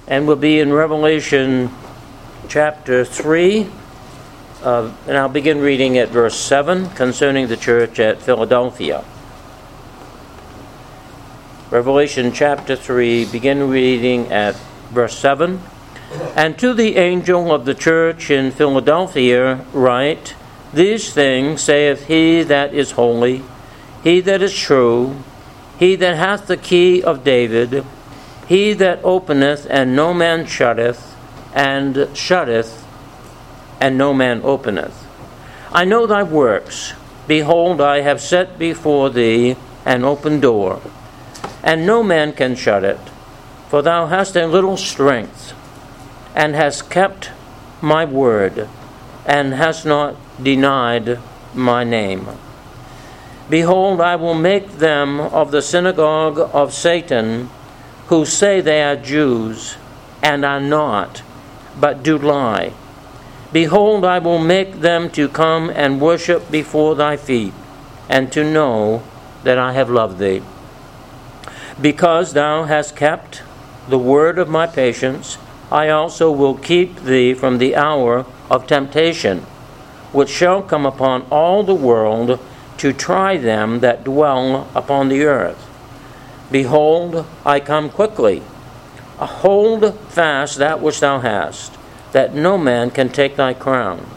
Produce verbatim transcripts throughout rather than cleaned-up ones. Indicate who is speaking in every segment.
Speaker 1: and we'll be in Revelation chapter three, uh, and I'll begin reading at verse seven concerning the church at Philadelphia. Revelation chapter three, begin reading at verse seven. And to the angel of the church in Philadelphia write, These things saith he that is holy, he that is true, he that hath the key of David, he that openeth and no man shutteth, and shutteth and no man openeth. I know thy works. Behold, I have set before thee an open door, and no man can shut it. For thou hast a little strength, and hast kept my word, and hast not denied my name. Behold, I will make them of the synagogue of Satan, who say they are Jews, and are not, but do lie. Behold, I will make them to come and worship before thy feet, and to know that I have loved thee. Because thou hast kept the word of my patience, I also will keep thee from the hour of temptation, which shall come upon all the world to try them that dwell upon the earth. Behold, I come quickly. Hold fast that which thou hast, that no man can take thy crown.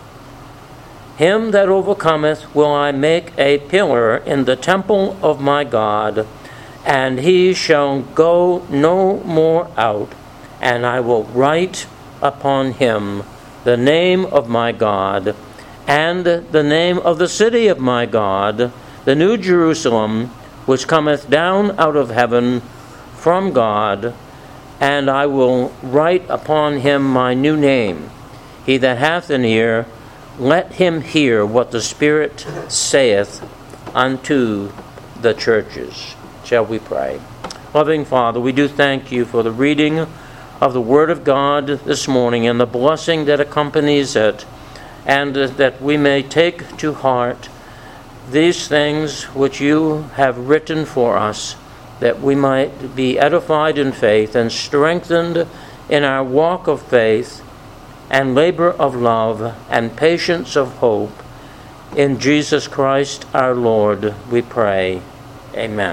Speaker 1: Him that overcometh will I make a pillar in the temple of my God, and he shall go no more out. And I will write upon him the name of my God, and the name of the city of my God, the new Jerusalem, which cometh down out of heaven from God, and I will write upon him my new name. He that hath an ear, let him hear what the Spirit saith unto the churches. Shall we pray? Loving Father, we do thank you for the reading of the Word of God this morning and the blessing that accompanies it, and that we may take to heart these things which you have written for us, that we might be edified in faith and strengthened in our walk of faith and labor of love and patience of hope. In Jesus Christ our Lord, we pray. Amen.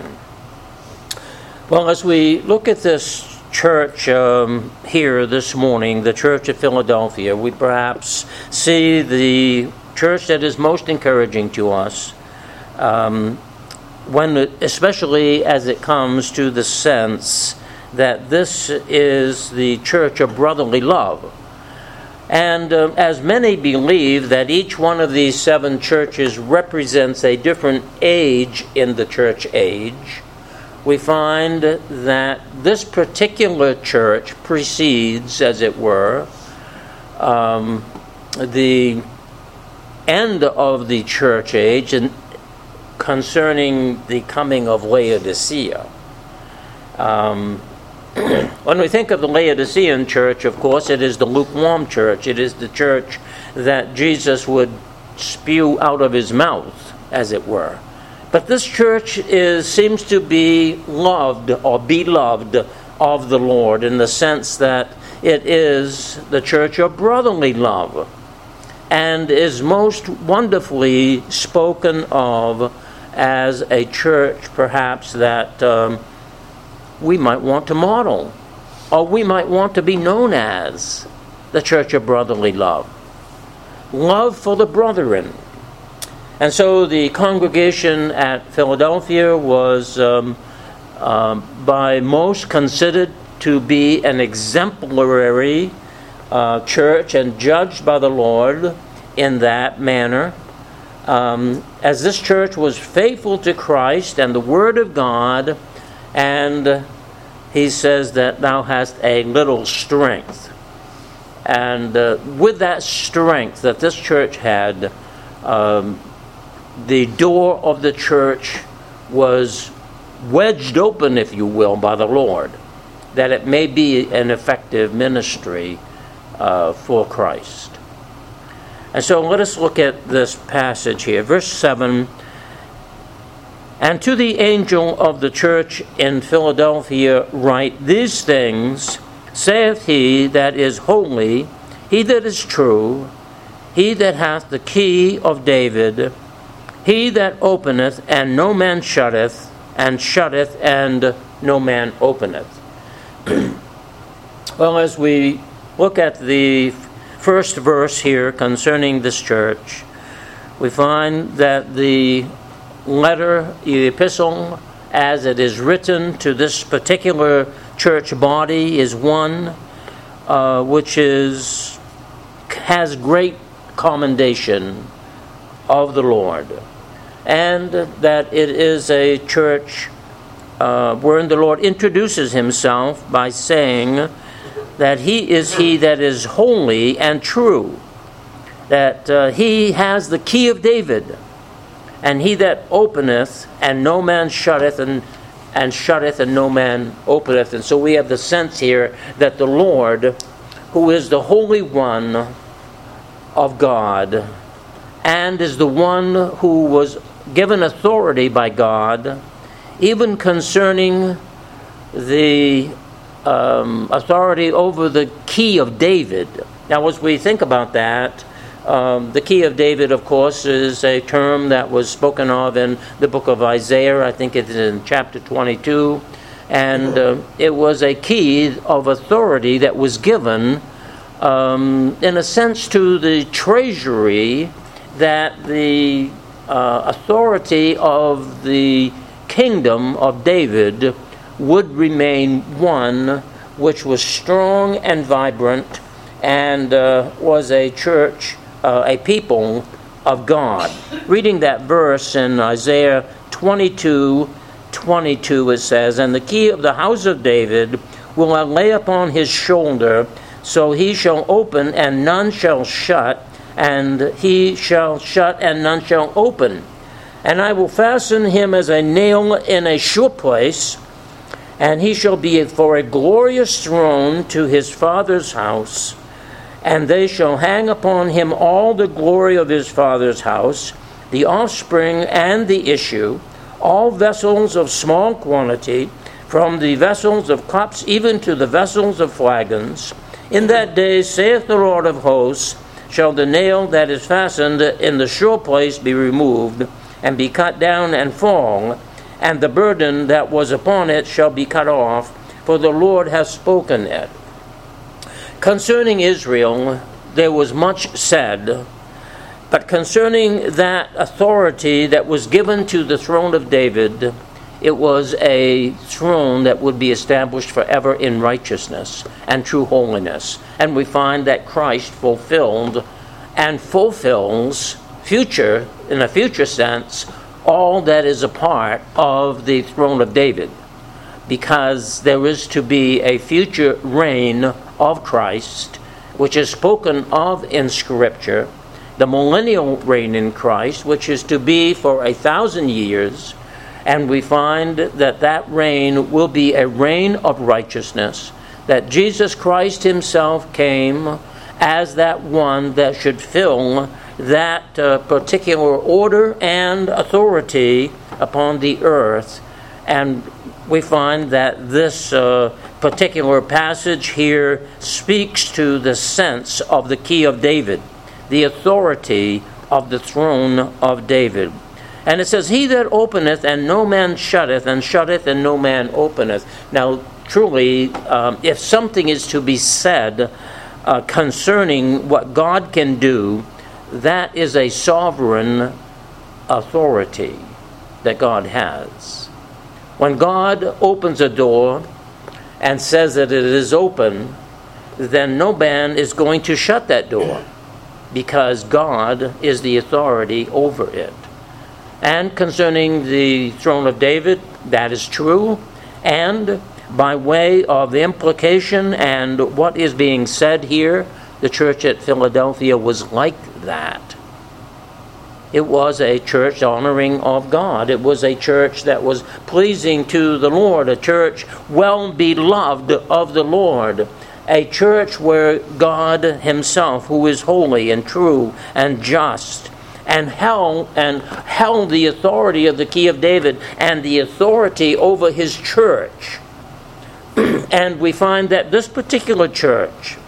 Speaker 1: Well, as we look at this church um, here this morning, the church at Philadelphia, we perhaps see the church that is most encouraging to us, um, when, especially as it comes to the sense that this is the church of brotherly love. And uh, as many believe that each one of these seven churches represents a different age in the church age, we find that this particular church precedes, as it were, um, the end of the church age and concerning the coming of Laodicea. Um, when we think of the Laodicean church, of course, it is the lukewarm church. It is the church that Jesus would spew out of his mouth, as it were. But this church is seems to be loved or beloved of the Lord in the sense that it is the church of brotherly love and is most wonderfully spoken of as a church perhaps that um, we might want to model, or we might want to be known as the church of brotherly love. Love for the brethren. And so the congregation at Philadelphia was um, uh, by most considered to be an exemplary uh, church and judged by the Lord in that manner. Um, as this church was faithful to Christ and the Word of God, and he says that thou hast a little strength. And uh, with that strength that this church had, um, the door of the church was wedged open, if you will, by the Lord, that it may be an effective ministry uh, for Christ. And so let us look at this passage here. Verse seven, And to the angel of the church in Philadelphia write, These things saith he that is holy, he that is true, he that hath the key of David, he that openeth, and no man shutteth, and shutteth, and no man openeth. Well, as we look at the first verse here concerning this church, we find that the letter, the epistle, as it is written to this particular church body, is one uh, which is has great commendation of the Lord, and that it is a church uh, wherein the Lord introduces himself by saying that he is he that is holy and true, that uh, he has the key of David, and he that openeth, and no man shutteth, and, and shutteth, and no man openeth. And so we have the sense here that the Lord, who is the Holy One of God, and is the one who was given authority by God, even concerning the um, authority over the key of David. Now, as we think about that, Um, the key of David, of course, is a term that was spoken of in the book of Isaiah. I think it's in chapter twenty-two. And uh, it was a key of authority that was given, um, in a sense, to the treasury, that the uh, authority of the kingdom of David would remain one which was strong and vibrant, and uh, was a church, Uh, a people of God. Reading that verse in Isaiah twenty-two twenty-two, it says, "And the key of the house of David will I lay upon his shoulder, so he shall open and none shall shut, and he shall shut and none shall open. And I will fasten him as a nail in a sure place, and he shall be for a glorious throne to his father's house. And they shall hang upon him all the glory of his father's house, the offspring and the issue, all vessels of small quantity, from the vessels of cups even to the vessels of flagons. In that day, saith the Lord of hosts, shall the nail that is fastened in the sure place be removed, and be cut down and fall, and the burden that was upon it shall be cut off, for the Lord hath spoken it." Concerning Israel, there was much said, but concerning that authority that was given to the throne of David, it was a throne that would be established forever in righteousness and true holiness. And we find that Christ fulfilled and fulfills future, in a future sense, all that is a part of the throne of David, because there is to be a future reign of Christ, which is spoken of in Scripture, the millennial reign in Christ, which is to be for a thousand years, and we find that that reign will be a reign of righteousness, that Jesus Christ himself came as that one that should fill that uh, particular order and authority upon the earth. And we find that this uh, particular passage here speaks to the sense of the key of David, the authority of the throne of David. And it says, "He that openeth, and no man shutteth, and shutteth, and no man openeth." Now, truly, um, if something is to be said uh, concerning what God can do, that is a sovereign authority that God has. When God opens a door and says that it is open, then no man is going to shut that door, because God is the authority over it. And concerning the throne of David, that is true. And by way of the implication and what is being said here, the church at Philadelphia was like that. It was a church honoring of God. It was a church that was pleasing to the Lord, a church well beloved of the Lord, a church where God himself, who is holy and true and just, and held and held the authority of the key of David and the authority over his church, And we find that this particular church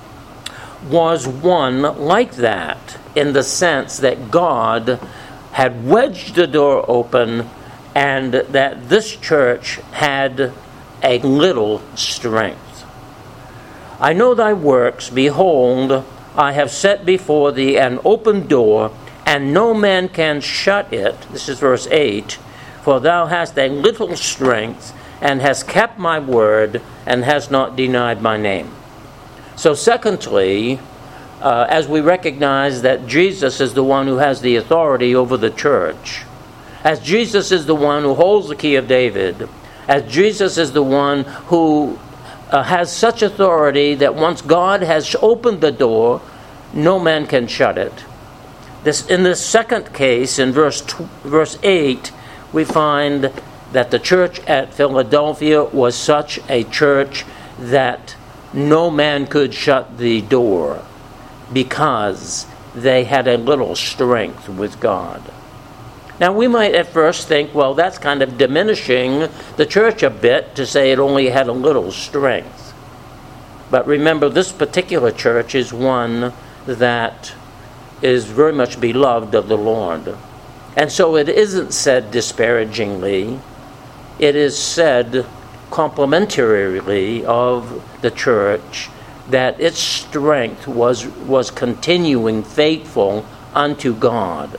Speaker 1: was one like that, in the sense that God had wedged the door open, and that this church had a little strength. I know thy works, behold, I have set before thee an open door, and no man can shut it. This is verse eight. For thou hast a little strength, and hast kept my word, and hast not denied my name. So secondly, uh, as we recognize that Jesus is the one who has the authority over the church, as Jesus is the one who holds the key of David, as Jesus is the one who uh, has such authority that once God has opened the door, no man can shut it. This, in this second case, in verse tw- verse eight, we find that the church at Philadelphia was such a church that no man could shut the door, because they had a little strength with God. Now, we might at first think, well, that's kind of diminishing the church a bit to say it only had a little strength. But remember, this particular church is one that is very much beloved of the Lord. And so it isn't said disparagingly. It is said complimentarily of the church that its strength was, was continuing faithful unto God.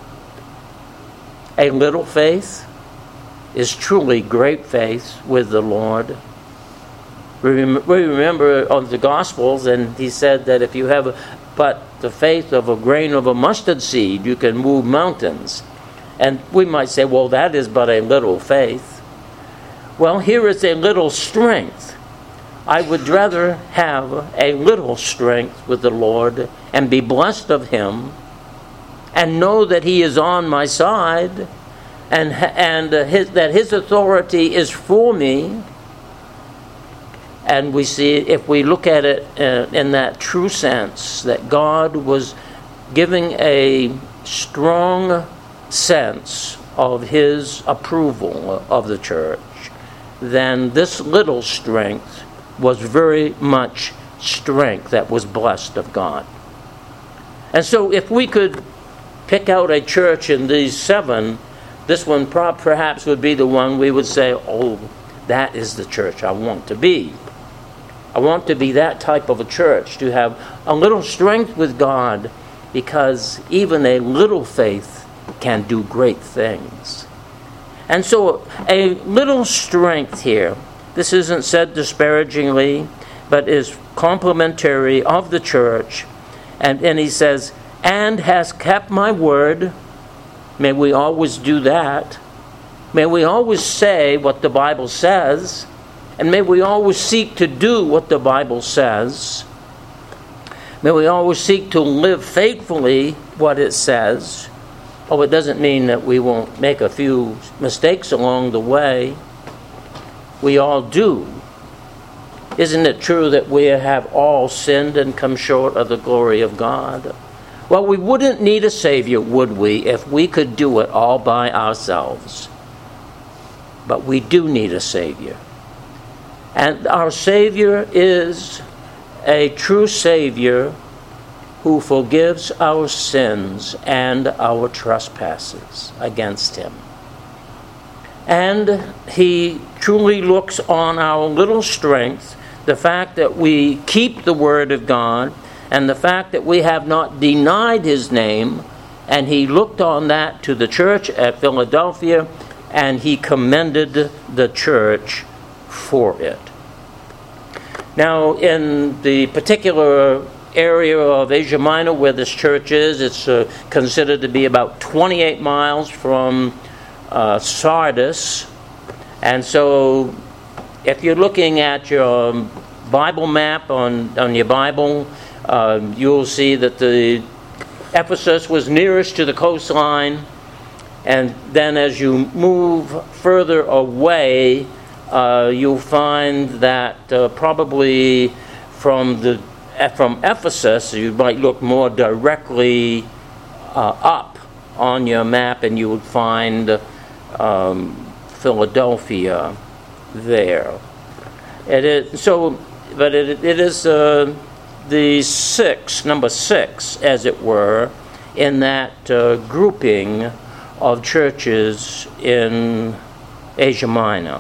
Speaker 1: A little faith is truly great faith with the Lord. We remember on the Gospels, and he said that if you have but the faith of a grain of a mustard seed, you can move mountains. And we might say, well, that is but a little faith. Well, here is a little strength. I would rather have a little strength with the Lord and be blessed of him and know that he is on my side and, and uh, his, that his authority is for me. And we see, if we look at it uh, in that true sense, that God was giving a strong sense of his approval of the church, then this little strength was very much strength that was blessed of God. And so if we could pick out a church in these seven, this one perhaps would be the one we would say, oh, that is the church I want to be. I want to be that type of a church, to have a little strength with God, because even a little faith can do great things. And so a little strength here, this isn't said disparagingly, but is complimentary of the church. And, and he says, and has kept my word. May we always do that. May we always say what the Bible says. And may we always seek to do what the Bible says. May we always seek to live faithfully what it says. Oh, it doesn't mean that we won't make a few mistakes along the way. We all do. Isn't it true that we have all sinned and come short of the glory of God? Well, we wouldn't need a Savior, would we, if we could do it all by ourselves. But we do need a Savior. And our Savior is a true Savior who forgives our sins and our trespasses against him. And he truly looks on our little strength, the fact that we keep the Word of God, and the fact that we have not denied his name, and he looked on that to the church at Philadelphia, and he commended the church for it. Now, in the particular area of Asia Minor where this church is, it's uh, considered to be about twenty-eight miles from uh, Sardis. And so if you're looking at your Bible map on, on your Bible, uh, you'll see that the Ephesus was nearest to the coastline. And then as you move further away, uh, you'll find that uh, probably from the from Ephesus, you might look more directly uh, up on your map, and you would find um, Philadelphia there. It is so, but it, it is uh, the six, number six, as it were, in that uh, grouping of churches in Asia Minor.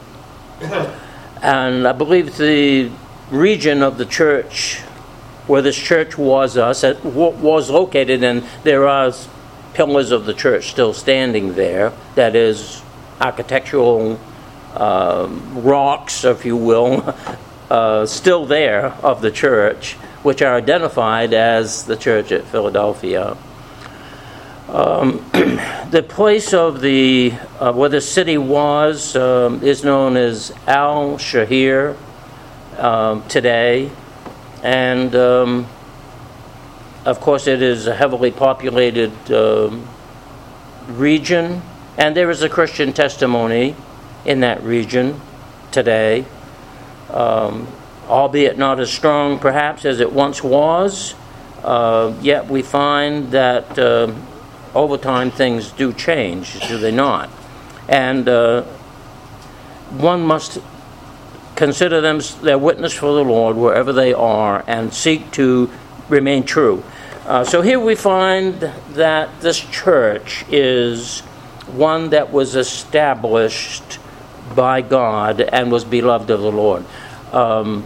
Speaker 1: And I believe the region of the church where this church was us was located, and there are pillars of the church still standing there, that is, architectural uh, rocks, if you will, uh, still there of the church, which are identified as the church at Philadelphia. Um, the place of the uh, where the city was um, is known as Al-Shahir um, today, and um, of course it is a heavily populated um, region, and there is a Christian testimony in that region today, um, albeit not as strong perhaps as it once was. Uh, yet we find that uh, over time things do change, do they not? And uh, one must consider them their witness for the Lord wherever they are and seek to remain true. Uh, so here we find that this church is one that was established by God and was beloved of the Lord. Um,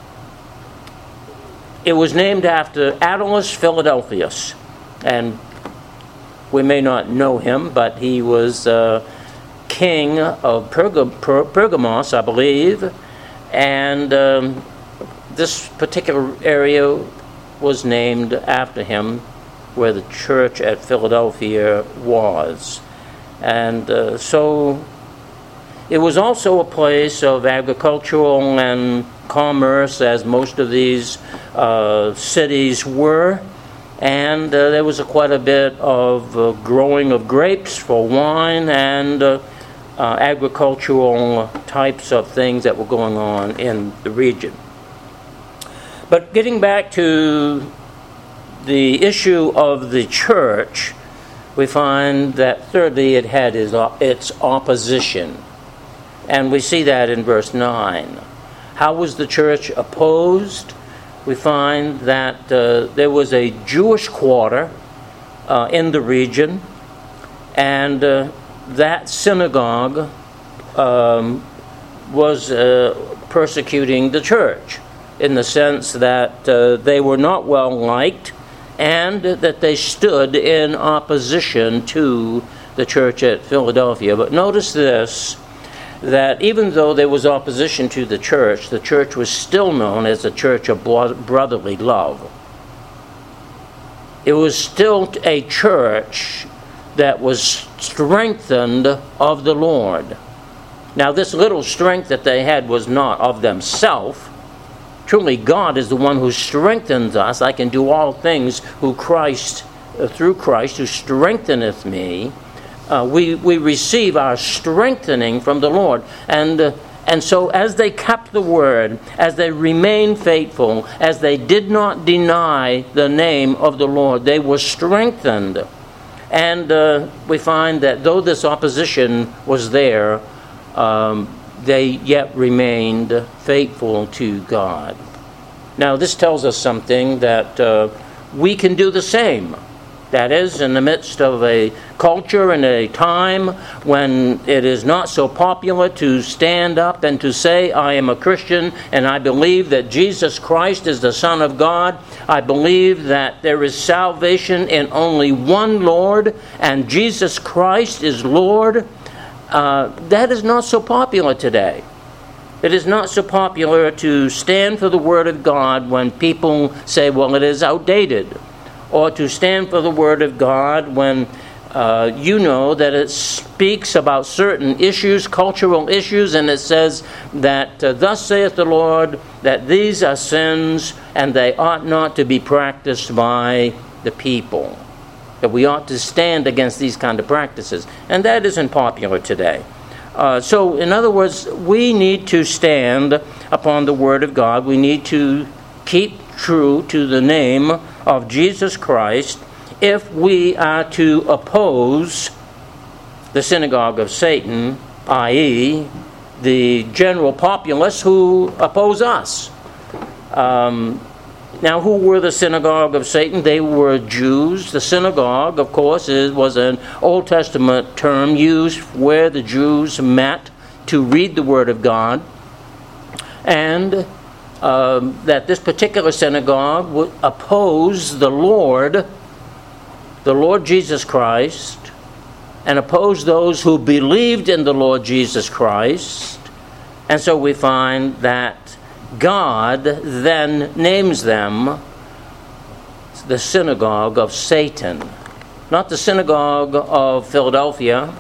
Speaker 1: it was named after Attalus Philadelphus, and we may not know him, but he was uh, king of Pergam- per- Pergamos, I believe, and um, this particular area was named after him, where the church at Philadelphia was. And uh, so it was also a place of agricultural and commerce, as most of these uh, cities were. And uh, there was a, quite a bit of uh, growing of grapes for wine and uh, uh, agricultural types of things that were going on in the region. But getting back to the issue of the church, we find that thirdly it had its opposition. And we see that in verse nine. How was the church opposed? We find that uh, there was a Jewish quarter uh, in the region, and uh, that synagogue um, was uh, persecuting the church in the sense that uh, they were not well liked and that they stood in opposition to the church at Philadelphia. But notice this, that even though there was opposition to the church, the church was still known as a church of brotherly love. It was still a church that was strengthened of the Lord. Now, this little strength that they had was not of themselves. Truly, God is the one who strengthens us. I can do all things who Christ, uh, through Christ, who strengtheneth me. Uh, we, we receive our strengthening from the Lord. And uh, and so as they kept the word, as they remained faithful, as they did not deny the name of the Lord, they were strengthened. And uh, we find that though this opposition was there, um, they yet remained faithful to God. Now this tells us something, that uh, we can do the same. That is, in the midst of a culture and a time when it is not so popular to stand up and to say, I am a Christian and I believe that Jesus Christ is the Son of God. I believe that there is salvation in only one Lord, and Jesus Christ is Lord. Uh, that is not so popular today. It is not so popular to stand for the Word of God when people say, well, it is outdated. Or to stand for the Word of God when uh, you know that it speaks about certain issues, cultural issues, and it says that uh, thus saith the Lord, that these are sins and they ought not to be practiced by the people. That we ought to stand against these kind of practices. And that isn't popular today. Uh, so, in other words, we need to stand upon the Word of God. We need to keep true to the name of Jesus Christ if we are to oppose the synagogue of Satan, that is the general populace who oppose us. Um, now, who were the synagogue of Satan? They were Jews. The synagogue, of course, is, was an Old Testament term used where the Jews met to read the Word of God, and um, that this particular synagogue would oppose the Lord, the Lord Jesus Christ, and oppose those who believed in the Lord Jesus Christ. And so we find that God then names them the synagogue of Satan. Not the synagogue of Philadelphia,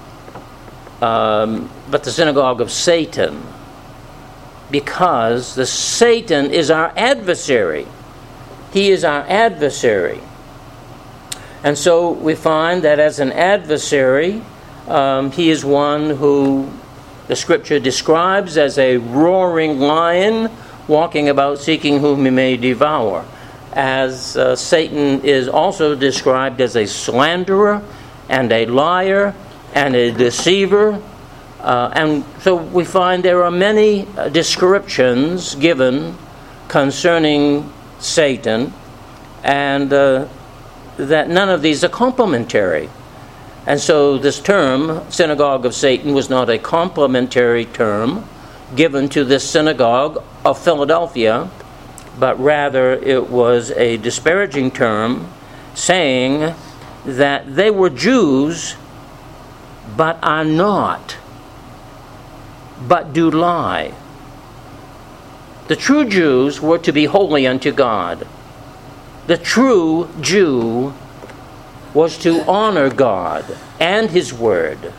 Speaker 1: um, but the synagogue of Satan. Because the Satan is our adversary. He is our adversary. And so we find that as an adversary, um, he is one who the Scripture describes as a roaring lion walking about seeking whom he may devour. As uh, Satan is also described as a slanderer and a liar and a deceiver. Uh, and so we find there are many uh, descriptions given concerning Satan, and uh, that none of these are complementary. And so this term, synagogue of Satan, was not a complementary term given to this synagogue of Philadelphia, but rather it was a disparaging term saying that they were Jews, but are not, but do lie. The true Jews were to be holy unto God. The true Jew was to honor God and His Word.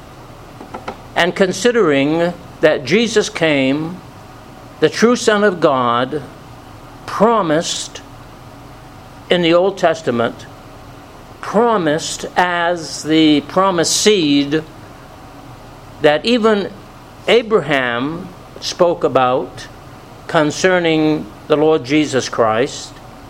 Speaker 1: And considering that Jesus came, the true Son of God, promised in the Old Testament, promised as the promised seed that even Abraham spoke about concerning the Lord Jesus Christ,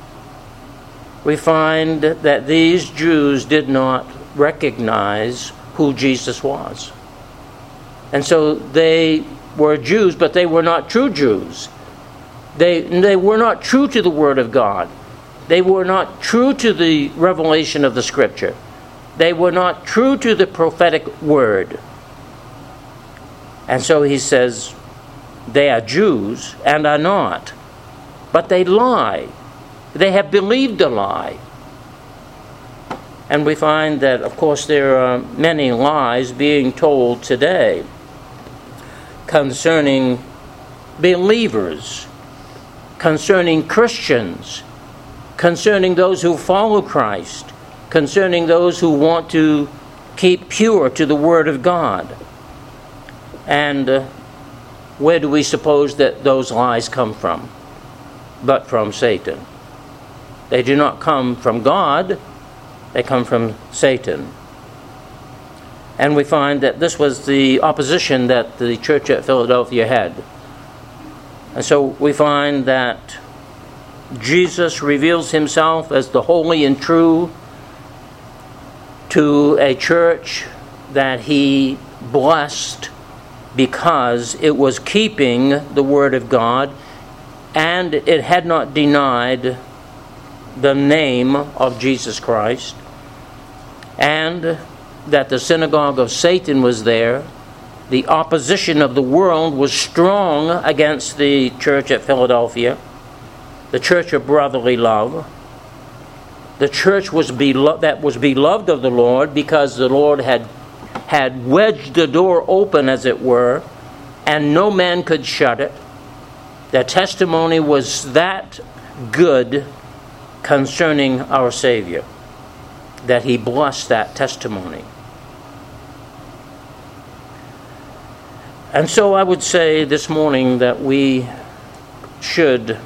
Speaker 1: we find that these Jews did not recognize who Jesus was. And so they were Jews, but they were not true Jews. They, they were not true to the Word of God. They were not true to the revelation of the Scripture. They were not true to the prophetic word. And so he says, they are Jews and are not, but they lie. They have believed a lie. And we find that, of course, there are many lies being told today concerning believers, concerning Christians, concerning those who follow Christ, concerning those who want to keep pure to the Word of God. And uh, where do we suppose that those lies come from? But from Satan. They do not come from God, they come from Satan. And we find that this was the opposition that the church at Philadelphia had. And so we find that Jesus reveals himself as the holy and true to a church that he blessed because it was keeping the Word of God and it had not denied the name of Jesus Christ, and that the synagogue of Satan was there. The opposition of the world was strong against the church at Philadelphia, the church of brotherly love, the church was belo- that was beloved of the Lord because the Lord had had wedged the door open, as it were, and no man could shut it. The testimony was that good concerning our Savior, that he blessed that testimony. And so I would say this morning that we should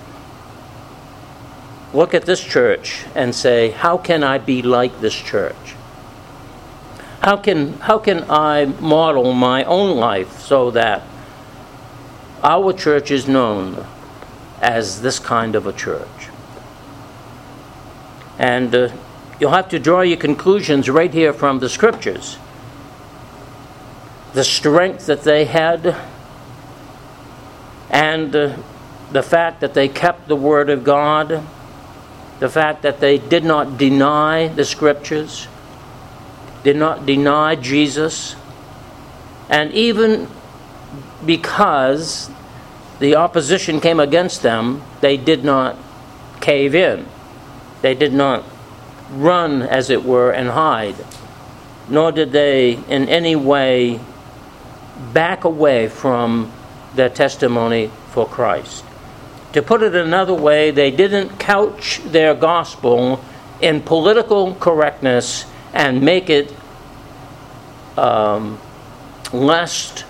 Speaker 1: look at this church and say, how can I be like this church? How can, how can I model my own life so that our church is known as this kind of a church? And uh, you'll have to draw your conclusions right here from the Scriptures. the strength that they had, and uh, the fact that they kept the Word of God, the fact that they did not deny the Scriptures, did not deny Jesus, and even because the opposition came against them, they did not cave in. They did not run, as it were, and hide, nor did they in any way back away from their testimony for Christ. To put it another way, they didn't couch their gospel in political correctness and make it um, less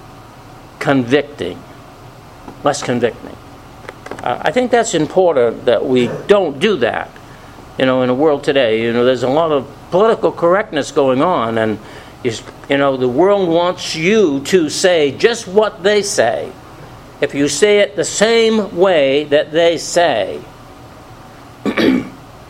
Speaker 1: convicting. Less convicting. Uh, I think that's important that we don't do that. You know, in the world today, you know, there's a lot of political correctness going on, and is, you know, the world wants you to say just what they say. If you say it the same way that they say, you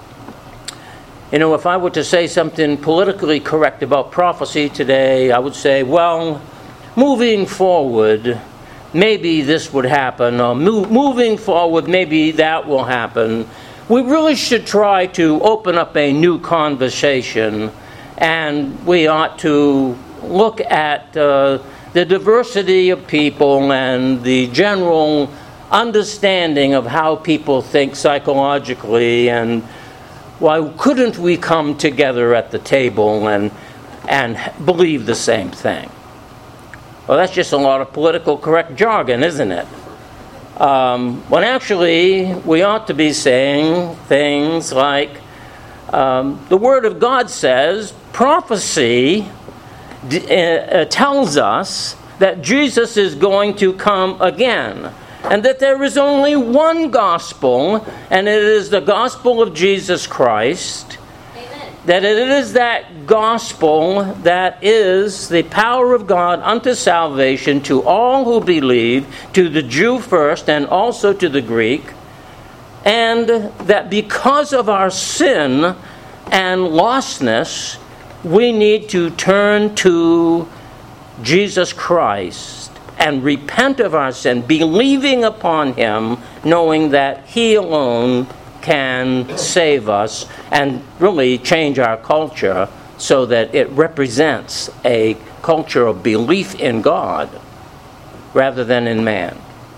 Speaker 1: know, if I were to say something politically correct about prophecy today, I would say, well, moving forward, maybe this would happen, or mo- moving forward, maybe that will happen. We really should try to open up a new conversation, and we ought to look at uh, the diversity of people and the general understanding of how people think psychologically, and why couldn't we come together at the table and and believe the same thing? Well, that's just a lot of political correct jargon, isn't it? Um, when actually we ought to be saying things like, um, the Word of God says, prophecy d- uh, tells us that Jesus is going to come again, and that there is only one gospel, and it is the gospel of Jesus Christ. That it is that gospel that is the power of God unto salvation to all who believe, to the Jew first and also to the Greek, and that because of our sin and lostness, we need to turn to Jesus Christ and repent of our sin, believing upon Him, knowing that He alone can save us and really change our culture so that it represents a culture of belief in God rather than in man.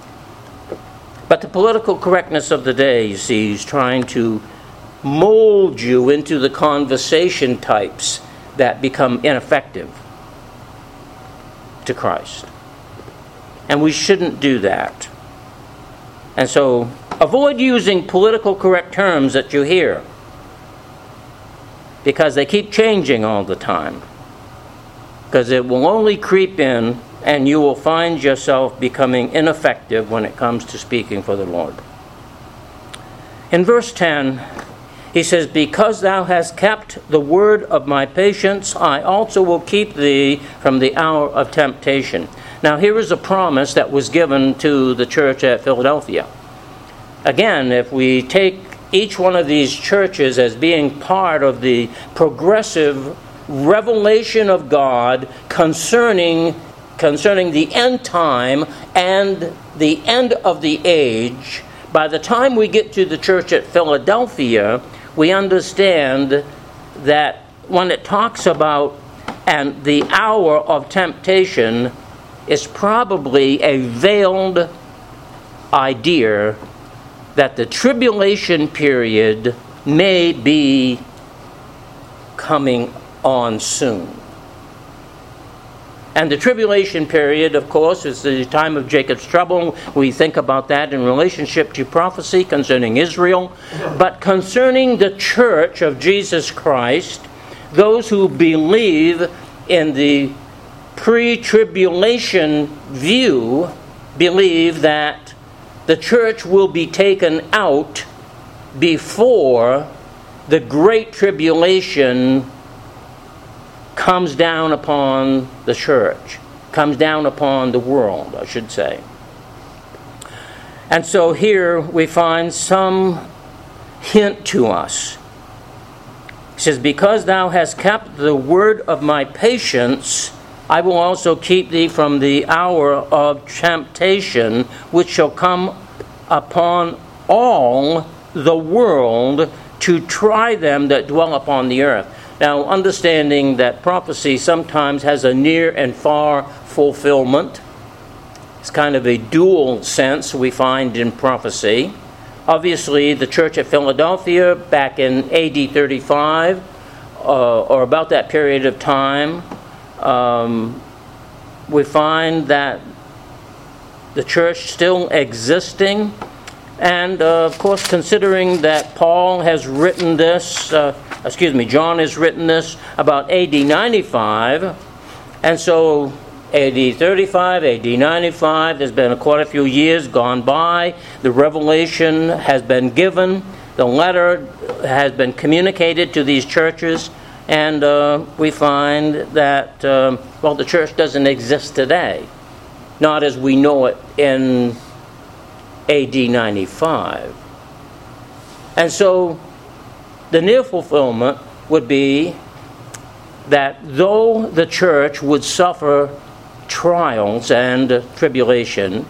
Speaker 1: But the political correctness of the day, you see, is trying to mold you into the conversation types that become ineffective to Christ. And we shouldn't do that. And so avoid using political correct terms that you hear, because they keep changing all the time. Because it will only creep in, and you will find yourself becoming ineffective when it comes to speaking for the Lord. In verse ten, he says, because thou hast kept the word of my patience, I also will keep thee from the hour of temptation. Now here is a promise that was given to the church at Philadelphia. Again, if we take each one of these churches as being part of the progressive revelation of God concerning, concerning the end time and the end of the age, by the time we get to the church at Philadelphia, we understand that when it talks about and the hour of temptation, is probably a veiled idea that the tribulation period may be coming on soon. And the tribulation period, of course, is the time of Jacob's trouble. We think about that in relationship to prophecy concerning Israel. But concerning the church of Jesus Christ, those who believe in the pre-tribulation view believe that the church will be taken out before the great tribulation comes down upon the church, comes down upon the world, I should say. And so here we find some hint to us. He says, because thou hast kept the word of my patience, I will also keep thee from the hour of temptation, which shall come upon all the world to try them that dwell upon the earth. Now, understanding that prophecy sometimes has a near and far fulfillment. It's kind of a dual sense we find in prophecy. Obviously, the church at Philadelphia back in A D thirty-five, uh, or about that period of time, um, we find that the church still existing. And, uh, of course, considering that Paul has written this, uh, excuse me, John has written this about A D ninety-five, and so A D thirty-five, A D ninety-five, there's been quite a few years gone by. The revelation has been given. The letter has been communicated to these churches, and uh, we find that, um, well, the church doesn't exist today, not as we know it in A D ninety-five. And so the near fulfillment would be that though the church would suffer trials and tribulation,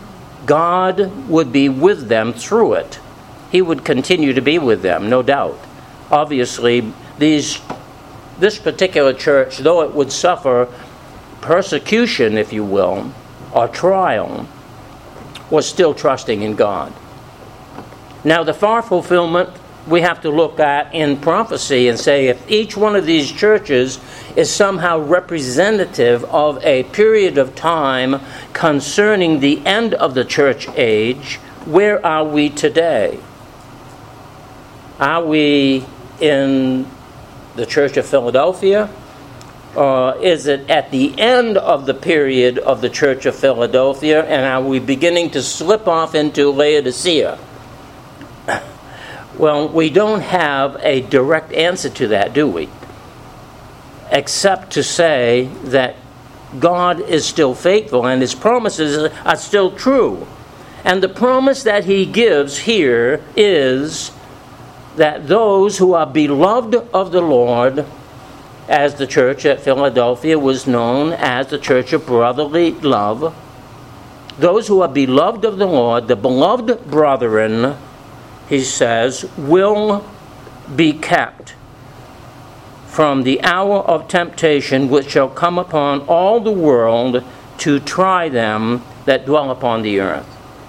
Speaker 1: God would be with them through it. He would continue to be with them, no doubt. Obviously, these this particular church, though it would suffer persecution, if you will, or trial, was still trusting in God. Now, the far fulfillment we have to look at in prophecy and say if each one of these churches is somehow representative of a period of time concerning the end of the church age, where are we today? Are we in the Church of Philadelphia? Or is it at the end of the period of the Church of Philadelphia, and are we beginning to slip off into Laodicea? Well, we don't have a direct answer to that, do we? Except to say that God is still faithful and His promises are still true. And the promise that He gives here is that those who are beloved of the Lord, as the church at Philadelphia was known as the church of brotherly love, those who are beloved of the Lord, the beloved brethren, he says, will be kept from the hour of temptation which shall come upon all the world to try them that dwell upon the earth.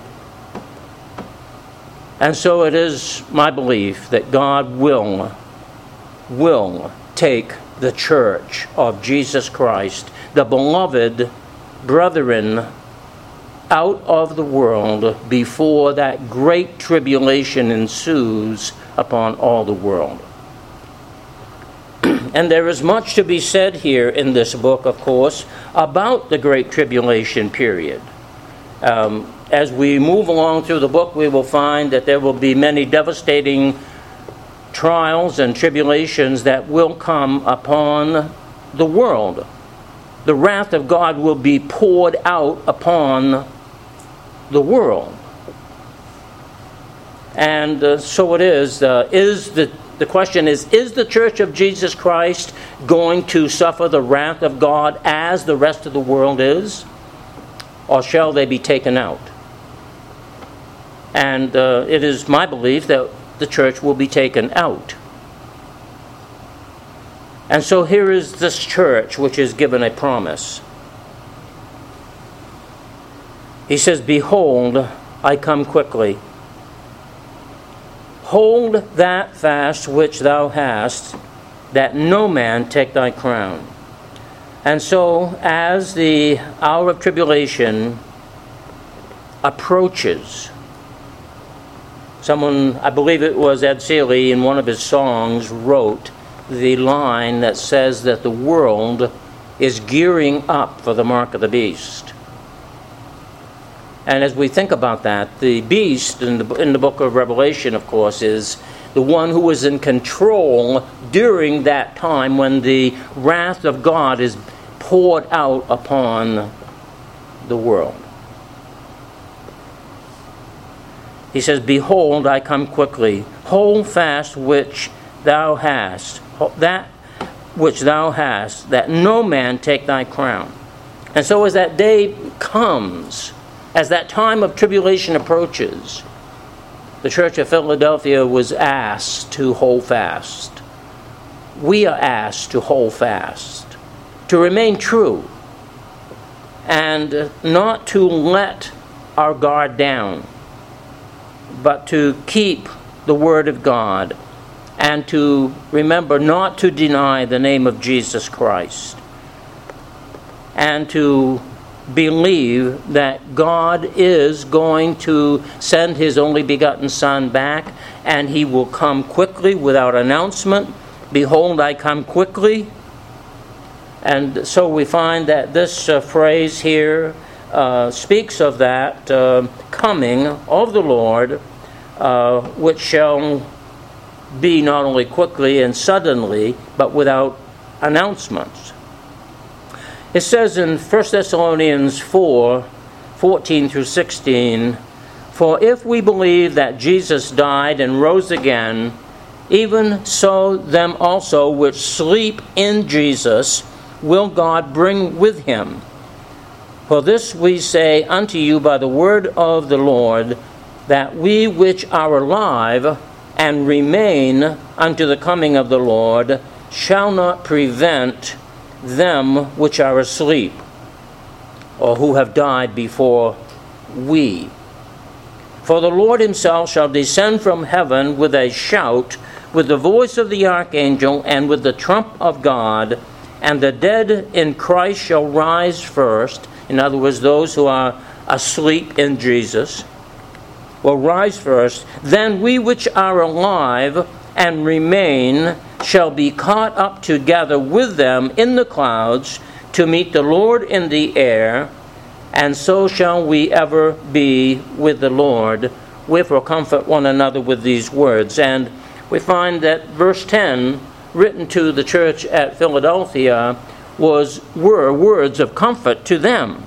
Speaker 1: And so it is my belief that God will, will take the church of Jesus Christ, the beloved brethren, out of the world before that great tribulation ensues upon all the world. And there is much to be said here in this book, of course, about the great tribulation period. Um, as we move along through the book, we will find that there will be many devastating trials and tribulations that will come upon the world. The wrath of God will be poured out upon the world. And uh, so it is. Uh, is the, the question is, is the Church of Jesus Christ going to suffer the wrath of God as the rest of the world is? Or shall they be taken out? And uh, it is my belief that the church will be taken out. And so here is this church which is given a promise. He says, "Behold, I come quickly. Hold that fast which thou hast, that no man take thy crown." And so, as the hour of tribulation approaches, someone, I believe it was Ed Seeley, in one of his songs, wrote the line that says that the world is gearing up for the mark of the beast. And as we think about that, the beast in the, in the book of Revelation, of course, is the one who was in control during that time when the wrath of God is poured out upon the world. He says, "Behold, I come quickly. Hold fast which thou hast." That which thou hast, that no man take thy crown. And so as that day comes, as that time of tribulation approaches, the Church of Philadelphia was asked to hold fast. We are asked to hold fast, to remain true, and not to let our guard down, but to keep the Word of God, and to remember not to deny the name of Jesus Christ, and to believe that God is going to send His only begotten Son back, and He will come quickly without announcement. Behold, I come quickly. And so we find that this uh, phrase here uh, speaks of that uh, coming of the Lord, uh, which shall be not only quickly and suddenly, but without announcements. It says in First Thessalonians four, fourteen through sixteen, "For if we believe that Jesus died and rose again, even so them also which sleep in Jesus will God bring with him. For this we say unto you by the word of the Lord, that we which are alive and remain unto the coming of the Lord shall not prevent them which are asleep, or who have died before we. For the Lord himself shall descend from heaven with a shout, with the voice of the archangel, and with the trump of God, and the dead in Christ shall rise first." In other words, those who are asleep in Jesus will rise first. "Then we which are alive and remain shall be caught up together with them in the clouds to meet the Lord in the air, and so shall we ever be with the Lord. Wherefore comfort one another with these words." And we find that verse ten, written to the church at Philadelphia, was were words of comfort to them.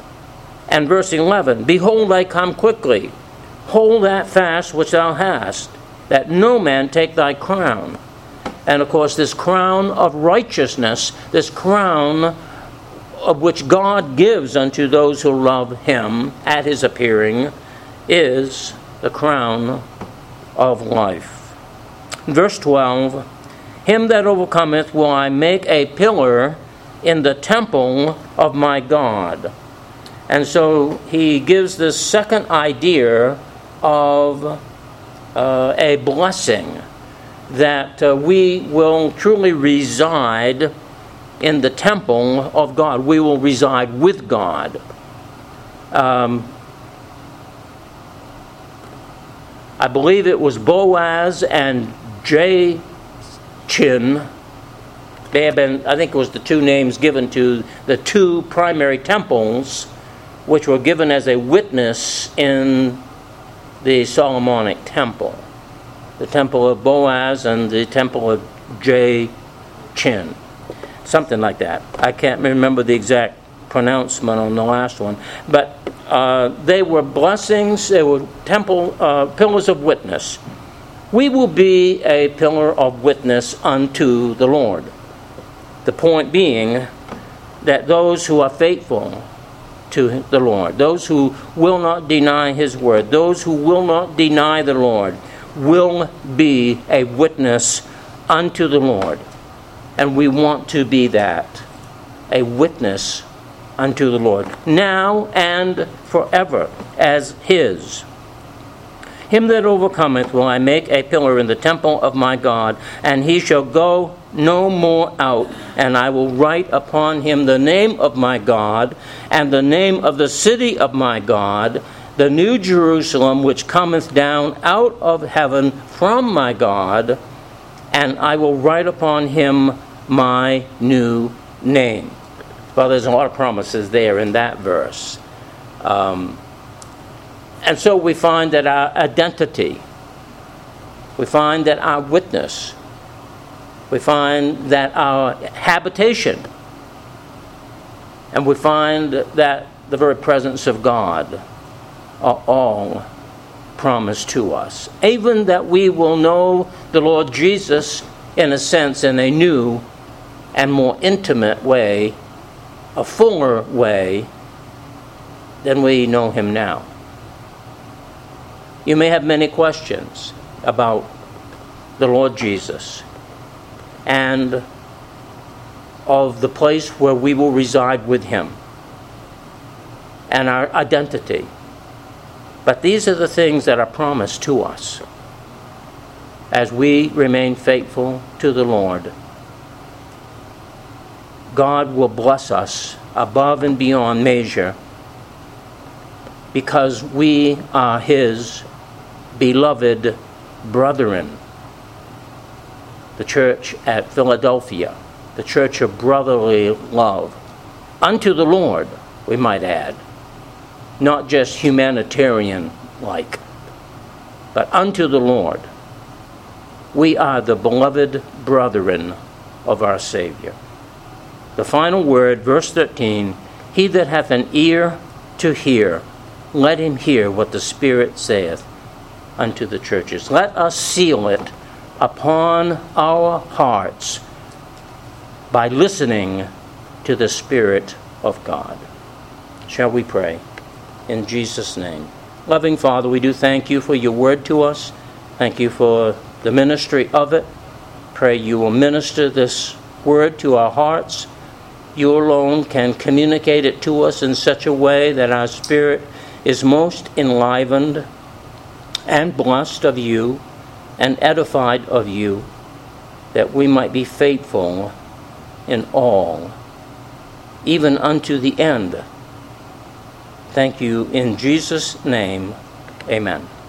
Speaker 1: And verse eleven, "Behold, I come quickly. Hold that fast which thou hast, that no man take thy crown." And of course, this crown of righteousness, this crown of which God gives unto those who love him at his appearing, is the crown of life. Verse twelve, "Him that overcometh will I make a pillar in the temple of my God." And so he gives this second idea of uh, a blessing, that uh, we will truly reside in the temple of God. We will reside with God. Um, I believe it was Boaz and Jachin. They have been, I think it was the two names given to the two primary temples, which were given as a witness in the Solomonic temple. The temple of Boaz and the temple of Jachin. Something like that. I can't remember the exact pronouncement on the last one. But uh, they were blessings, they were temple uh, pillars of witness. We will be a pillar of witness unto the Lord. The point being that those who are faithful to the Lord, those who will not deny his word, those who will not deny the Lord, will be a witness unto the Lord. And we want to be that, a witness unto the Lord, now and forever, as his. "Him that overcometh will I make a pillar in the temple of my God, and he shall go no more out. And I will write upon him the name of my God, and the name of the city of my God, the new Jerusalem, which cometh down out of heaven from my God, and I will write upon him my new name." Well, there's a lot of promises there in that verse. Um, and so we find that our identity, we find that our witness, we find that our habitation, and we find that the very presence of God are all promised to us. Even that we will know the Lord Jesus, in a sense, in a new and more intimate way, a fuller way than we know him now. You may have many questions about the Lord Jesus and of the place where we will reside with him and our identity. But these are the things that are promised to us as we remain faithful to the Lord. God will bless us above and beyond measure because we are his beloved brethren. The church at Philadelphia, the church of brotherly love, unto the Lord, we might add, not just humanitarian-like, but unto the Lord. We are the beloved brethren of our Savior. The final word, verse thirteen, he that hath an ear to hear, let him hear what the Spirit saith unto the churches. Let us seal it upon our hearts by listening to the Spirit of God. Shall we pray? In Jesus' name. Loving Father, we do thank you for your word to us. Thank you for the ministry of it. Pray you will minister this word to our hearts. You alone can communicate it to us in such a way that our spirit is most enlivened and blessed of you and edified of you, that we might be faithful in all, even unto the end. Thank you in Jesus' name. Amen.